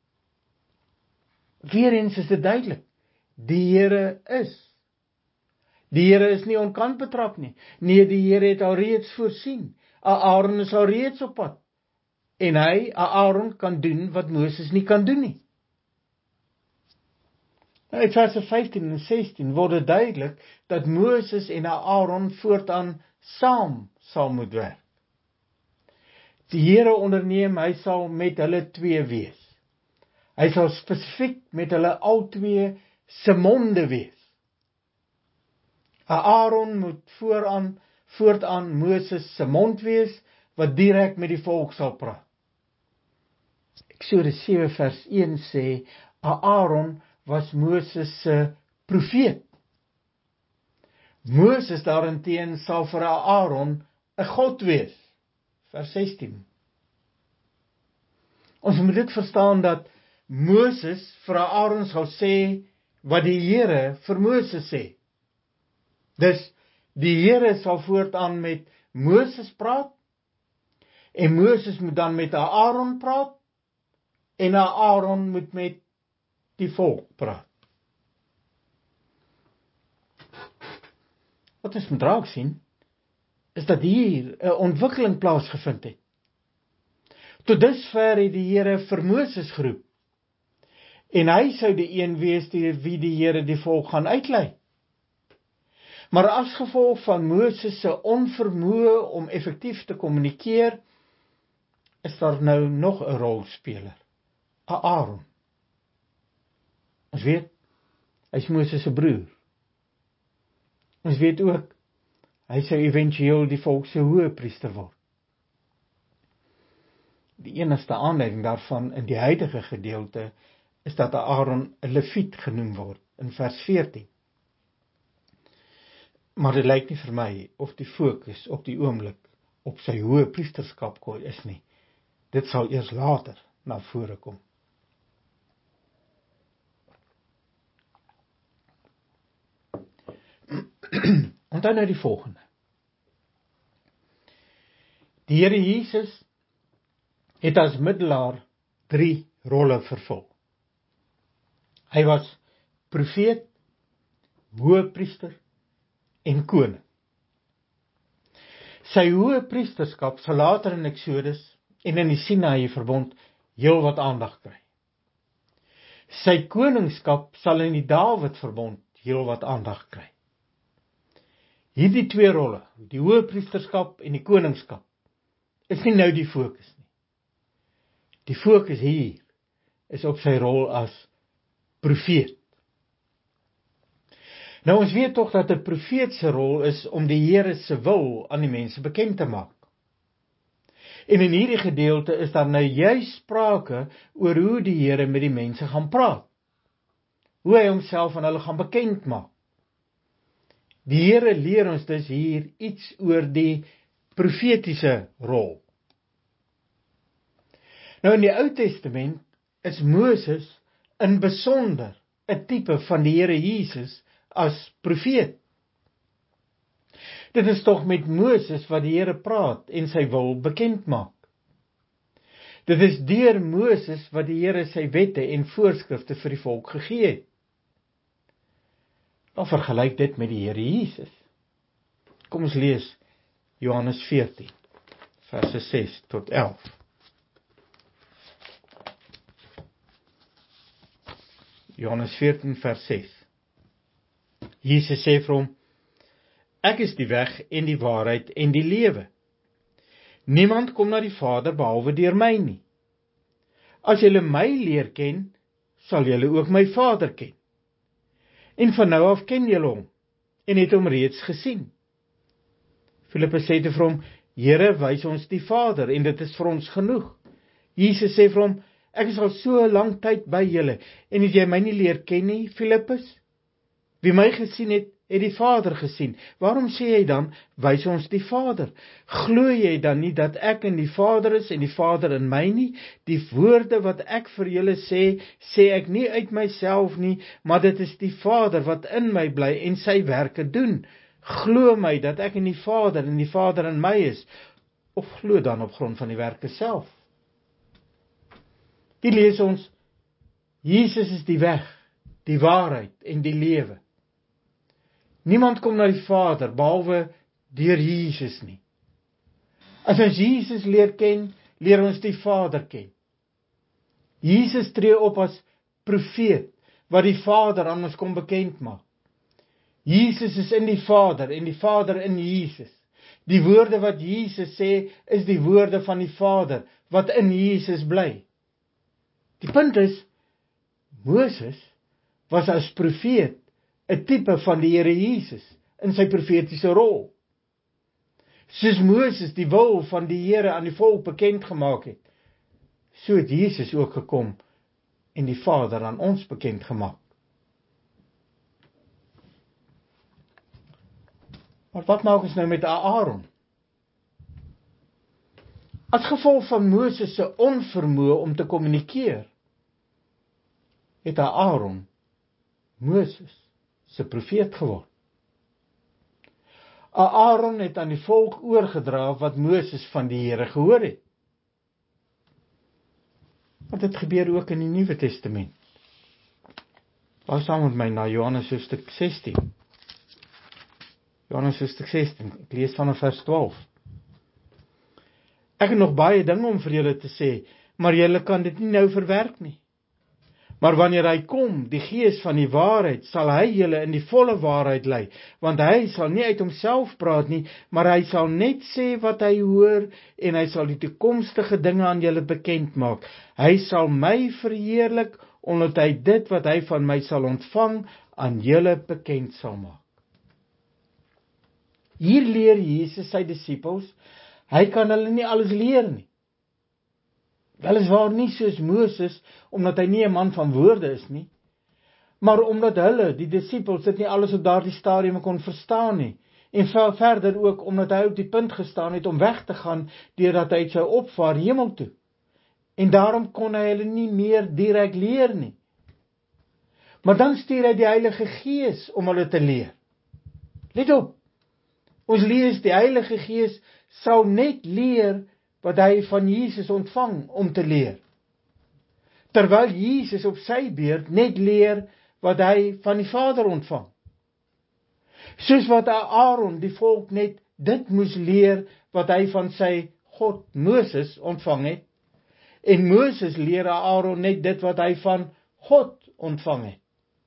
Weereens is dit duidelik, die Here is. Die Here is nie onkant betrap nie. Nee, die Here het al reeds voorsien. Aaron is al reeds op pad. En Aaron kan doen wat Moses nie kan doen nie. Nou, uit verse 15 en 16 word dit duidelik dat Moses en Aaron voortaan saam sal moet werk. Die Here onderneem, hy sal met hulle twee wees. Hy sal spesifiek met hulle albei se monde wees. Aaron moet voortaan Moses se mond wees, wat direk met die volk sal praat. Eksodus 7 vers 1 sê, Aaron was Moses se profeet. Moses daarenteen sal vir Aaron 'n God wees. Vers 16. Ons moet dit verstaan dat Moses vir Aaron sal sê wat die Here vir Moses sê. Dus die Here sal voortaan met Moses praat, en Moses moet dan met Aaron praat, en Aaron moet met die volk praat. Wat ons moet raak sien, is dat hier 'n ontwikkeling plaasgevind het. Tot dusver het die Here vir Moses geroep, en hy sou die een wees deur wie die Here die volk gaan uitlei. Maar as gevolg van Moses se onvermoë om effektief te kommunikeer, is daar nou nog 'n rolspeler, Aaron. Ons weet, hy's Moses se broer. Ons weet ook, hy sou éventueel die volk se hoëpriester word. Die enigste aanleiding daarvan in die huidige gedeelte is dat Aaron 'n leviet genoem word in vers 14. Maar dit lyk nie vir my of die fokus op die oomblik op sy hoëpriesterskap is nie. Dit sal eers later na vore kom. Onthou nou die volgende. Die Here Jesus het as middelaar 3 rolle vervul. Hy was profeet, hoëpriester en koning. Sy hoëpriesterskap sal later in Eksodus en in die Sinaï verbond heel wat aandag kry. Sy koningskap sal in die Dawid verbond heel wat aandag kry. Hierdie 2 rolle, die hoëpriesterskap en die koningskap, is nie nou die fokus nie. Die fokus hier is op sy rol as profeet. Nou ons weet tog dat 'n profeet se rol is om die Here se wil aan die mense bekend te maak. En in hierdie gedeelte is daar nou juis sprake oor hoe die Here met die mense gaan praat. Hoe hy homself aan hulle gaan bekend maak. Die Here leer ons dus hier iets oor die profetiese rol. Nou in die Ou Testament is Moses in besonder 'n tipe van die Here Jesus as profeet. Dit is tog met Moses wat die Here praat en sy wil bekend maak. Dit is deur Moses wat die Here sy wette en voorskrifte vir die volk gegee het. Dan vergelyk dit met die Here Jesus. Kom ons lees Johannes 14, verse 6 tot 11. Johannes 14 vers 6. Jesus sê vir hom, ek is die weg en die waarheid en die lewe. Niemand kom na die Vader behalwe deur my nie. As julle my leer ken, sal julle ook my Vader ken. En van nou af ken julle hom, en het hom reeds gesien. Filippus sê te vir hom, Here, wys ons die Vader, en dit is vir ons genoeg. Jesus sê vir hom, ek is al so lang tyd by julle, en het jy my nie leer ken nie, Filippus? Wie my gesien het, het die Vader gesien. Waarom sê hy dan, wys ons die Vader? Glo jy dan nie dat ek in die Vader is en die Vader in my nie? Die woorde wat ek vir julle sê, sê ek nie uit myself nie, maar dit is die Vader wat in my bly en sy werke doen. Glo my dat ek in die Vader en die Vader in my is, of glo dan op grond van die werke self. Hier lees ons, Jesus is die weg, die waarheid en die lewe. Niemand kom na die Vader, behalwe deur Jesus nie. As ons Jesus leer ken, leer ons die Vader ken. Jesus tree op as profeet, wat die Vader aan ons kom bekend maak. Jesus is in die Vader en die Vader in Jesus. Die woorde wat Jesus sê, is die woorde van die Vader, wat in Jesus bly. Die punt is, Moses was as profeet 'n tipe van die Here Jesus in sy profetiese rol. Soos Moses die wil van die Here aan die volk bekend gemaak het, so het Jesus ook gekom en die Vader aan ons bekend gemaak. Maar wat maak ons nou met Aaron? As gevolg van Moses se onvermoë om te kommunikeer, het Aaron Moses se profeet geword. Aaron het aan die volk oorgedra wat Moses van die Here gehoor het. Maar dit gebeur ook in die Nuwe Testament. Laat saam met my na Johannes hoofstuk 16. Johannes hoofstuk 16, ek lees vanaf vers 12. Ek het nog baie dinge om vir julle te sê, maar julle kan dit nie nou verwerk nie. Maar wanneer hy kom, die Gees van die waarheid, sal hy julle in die volle waarheid lei, want hy sal nie uit homself praat nie, maar hy sal net sê wat hy hoor, en hy sal die toekomstige dinge aan julle bekend maak. Hy sal my verheerlik, omdat hy dit wat hy van my sal ontvang, aan julle bekend sal maak. Hier leer Jesus sy disippels, hy kan hulle nie alles leer nie. Weliswaar nie soos Moses, omdat hy nie 'n man van woorde is nie, maar omdat hulle, die disippels, dit nie alles op daardie stadium kon verstaan nie, en verder ook omdat hy op die punt gestaan het om weg te gaan, deurdat hy sou opvaar hemel toe, en daarom kon hy hulle nie meer direk leer nie. Maar dan stuur hy die Heilige Gees om hulle te leer. Let op, ons lees die Heilige Gees sou net leer wat hy van Jesus ontvang om te leer. Terwyl Jesus op sy beurt net leer wat hy van die Vader ontvang. Soos wat Aaron die volk net dit moes leer wat hy van sy God Moses ontvang het, en Moses leer Aaron net dit wat hy van God ontvang het.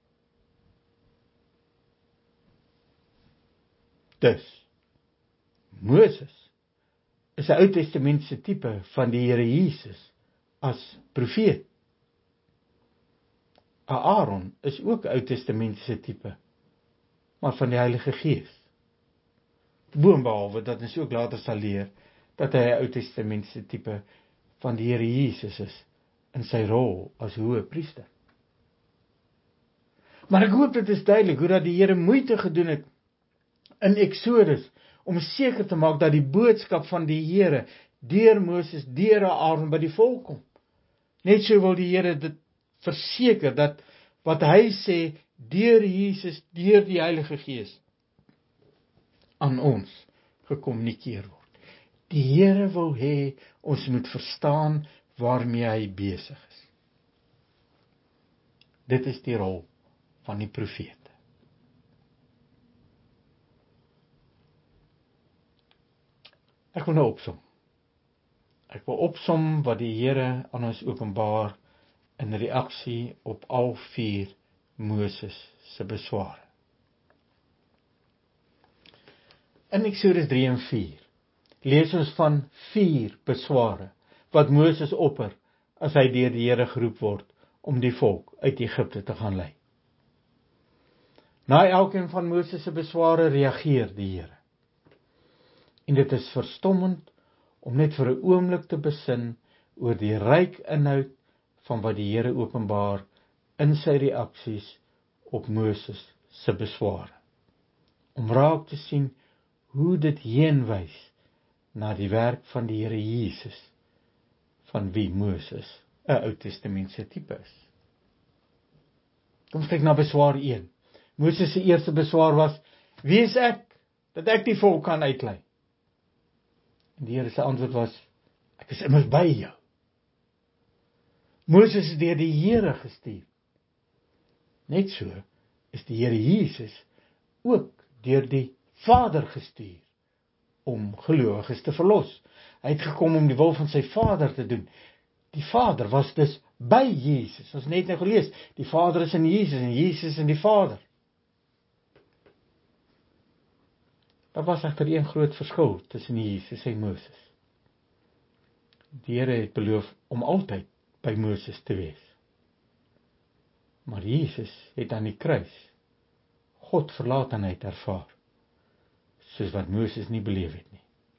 Dus, Moses is 'n Ou Testamentiese tipe van die Here Jesus as profeet. Aaron is ook 'n Ou Testamentiese tipe, maar van die Heilige Gees. Boonbehalwe dat ons ook later sal leer dat hy 'n Ou Testamentiese tipe van die Here Jesus is in sy rol as Hoëpriester. Maar ek hoop dit is duidelik hoe dat die Here moeite gedoen het in Eksodus om seker te maak dat die boodskap van die Here deur Moses, deur Aaron by die volk kom. Net so wil die Here dit verseker dat wat hy sê deur Jesus, deur die Heilige Gees aan ons gekommunikeer word. Die Here wil hê ons moet verstaan waarmee hy besig is. Dit is die rol van die profete. Ek wil nou opsom. Ek wil opsom wat die Here aan ons openbaar in reaksie op al 4 Moses se besware. In Eksodus 3 en 4 lees ons van 4 besware wat Moses opper as hy deur die Here geroep word om die volk uit Egipte te gaan lei. Na elkeen van Moses se besware reageer die Here. En dit is verstommend om net vir 'n oomblik te besin oor die ryk inhoud van wat die Here openbaar in sy reaksies op Moses se besware. Om raak te sien hoe dit heenwys na die werk van die Here Jesus, van wie Moses 'n Ou Testamentiese tipe is. Kom ons kyk na beswaar 1. Moses se eerste beswaar was: wie is ek, dat ek die volk kan uitlei? En die Here se antwoord was: ek is immers by jou. Moses is deur die Here gestuur. Net so is die Here Jesus ook deur die Vader gestuur om gelowiges te verlos. Hy het gekom om die wil van sy Vader te doen. Die Vader was dus by Jesus. Ons net nou gelees, die Vader is in Jesus en Jesus in die Vader. Daar was egter een groot verskil tussen Jesus en Moses. Die Here het beloof om altyd by Moses te wees. Maar Jesus het aan die kruis God verlatenheid ervaar, soos wat Moses nie beleef het nie.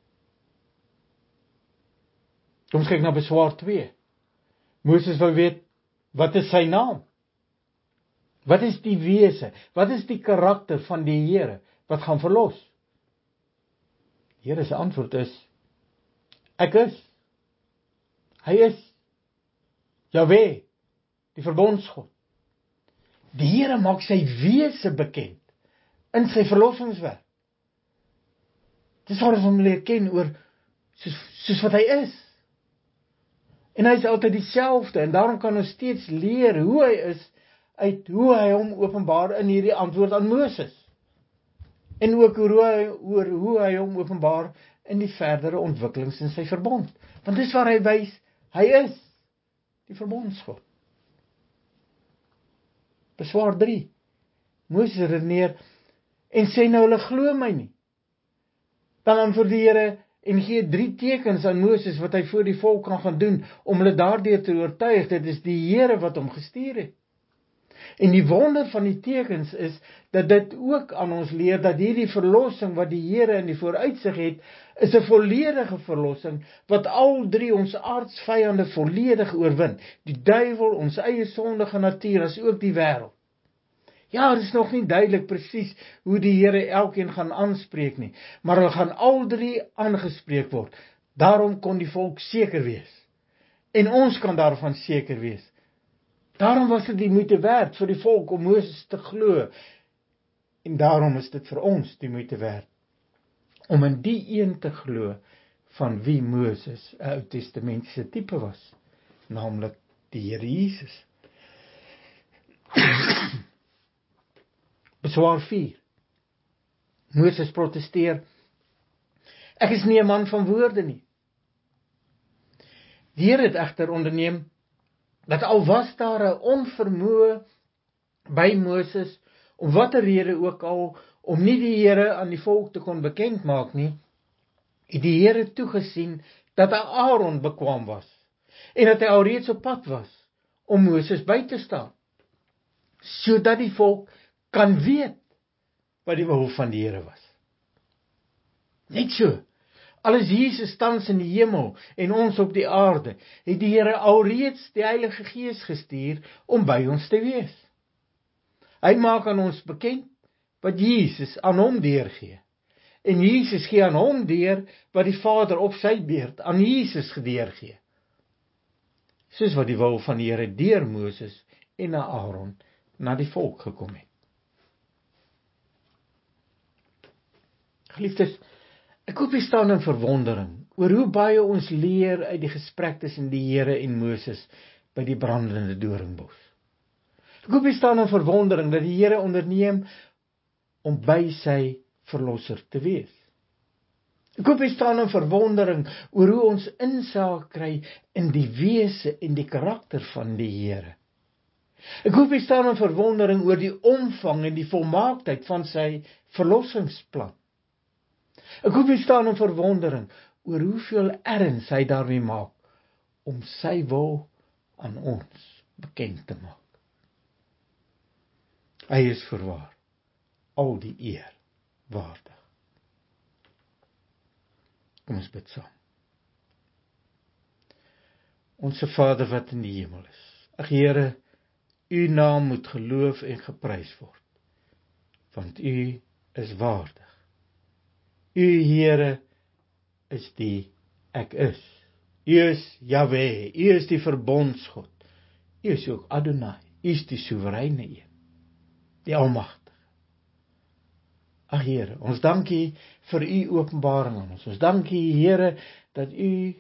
Kom ons kyk na beswaar 2. Moses wou weet, wat is sy naam? Wat is die wese? Wat is die karakter van die Here wat gaan verlos? Die Here se antwoord is, ek is. Hy is Jahweh, die verbondsgod. Die Here maak sy wese bekend in sy verlossingswerk. Dis waar ons hom leer ken oor soos wat hy is. En hy is altyd dieselfde, en daarom kan ons steeds leer hoe hy is, uit hoe hy hom openbaar in hierdie antwoord aan Moses. En ook oor hoe hy hom openbaar in die verdere ontwikkelings in sy verbond. Want dis waar hy wys, hy is die verbondsgod. Beswaar 3. Moses redeneer en sê nou hulle glo my nie. Dan antwoord die Here en gee 3 tekens aan Moses wat hy voor die volk kan gaan doen om hulle daardeur te oortuig. Dit is die Here wat hom gestuur het. En die wonder van die tekens is dat dit ook aan ons leer dat hierdie verlossing wat die Here in die vooruitsig het, is 'n volledige verlossing wat al 3 ons aardsvyande volledig oorwin. Die duiwel, ons eie sondige natuur, as ook die wêreld. Ja, dit is nog nie duidelik presies hoe die Here elkeen gaan aanspreek nie, maar hulle gaan al 3 aangespreek word. Daarom kon die volk seker wees. En ons kan daarvan seker wees. Daarom was dit die moeite werd vir die volk om Moses te glo. En daarom is dit vir ons die moeite werd om in die een te glo van wie Moses 'n Ou Testamentiese tipe was, naamlik die Here Jesus. Beswaar 4. Moses protesteer, ek is nie 'n man van woorde nie. Die Here het egter onderneem dat al was daar 'n onvermoë by Moses, om watter rede ook al, om nie die Here aan die volk te kon bekend maak nie, het die Here toegesien dat Aaron bekwaam was, en dat hy alreeds op pad was, om Moses by te staan, sodat die volk kan weet wat die wil van die Here was. Net so, al is Jesus tans in die hemel en ons op die aarde, het die Here alreeds die Heilige Gees gestuur om by ons te wees. Hy maak aan ons bekend wat Jesus aan hom deurgee. En Jesus gee aan hom deur wat die Vader op sy beurt aan Jesus gedeurgee. Soos wat die wil van die Here deur Moses en Aaron na die volk gekom het. Geliefdes, ek hoop jy staan in verwondering oor hoe baie ons leer uit die gesprek tussen die Here en Moses by die brandende doringbos. Ek hoop jy staan in verwondering dat die Here onderneem om by sy verlosser te wees. Ek hoop jy staan in verwondering oor hoe ons insaag kry in die wese en die karakter van die Here. Ek hoop jy staan in verwondering oor die omvang en die volmaaktheid van sy verlossingsplan. Ek hoop jy staan in verwondering oor hoeveel erns hy daarmee maak om sy wil aan ons bekend te maak. Hy is voorwaar al die eer waardig. Kom ons bid saam. Onse Vader wat in die hemel is, ag Here, u naam moet geloof en geprys word, want u is waardig. U Here is die ek is. U is Jahweh, u is die verbondsgod. U is ook Adonai, u is die soewereine een, die almagtige. Ag Here, ons dank u vir u openbaring aan ons. Ons dank u Here dat u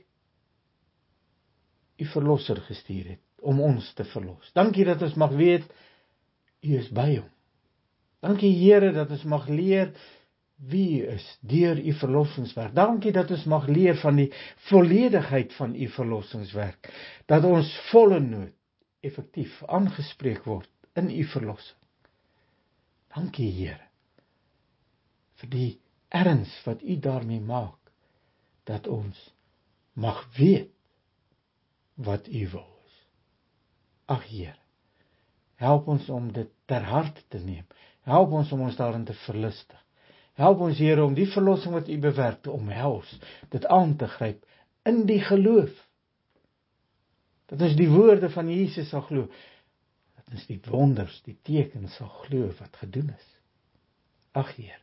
verlosser gestuur het om ons te verlos. Dankie dat ons mag weet u is by hom. Dankie Here dat ons mag leer wie u is deur u verlossingswerk. Dankie dat ons mag leer van die volledigheid van u verlossingswerk. Dat ons volle nood effektief aangespreek word in u verlossing. Dankie Here, vir die erns wat u daarmee maak, dat ons mag weet wat u wil is. Ag Here, help ons om dit ter harte te neem. Help ons om ons daarin te verlustig. Help ons Here om die verlossing wat u bewerk te omhels, dit aan te gryp in die geloof. Dat ons die woorde van Jesus sal glo. Dat ons die wonders, die tekens sal glo wat gedoen is. Ag Here,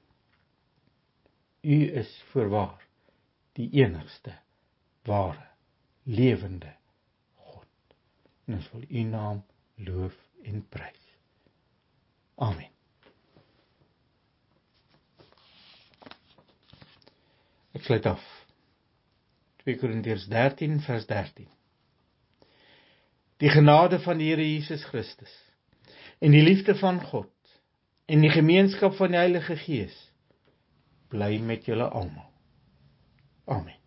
u is voorwaar die enigste, ware, lewende God. En ons wil u naam loof en prys. Amen. Ek sluit af. 2 Korintiërs 13 vers 13. Die genade van die Here Jesus Christus en die liefde van God en die gemeenskap van die Heilige Gees bly met julle almal. Amen.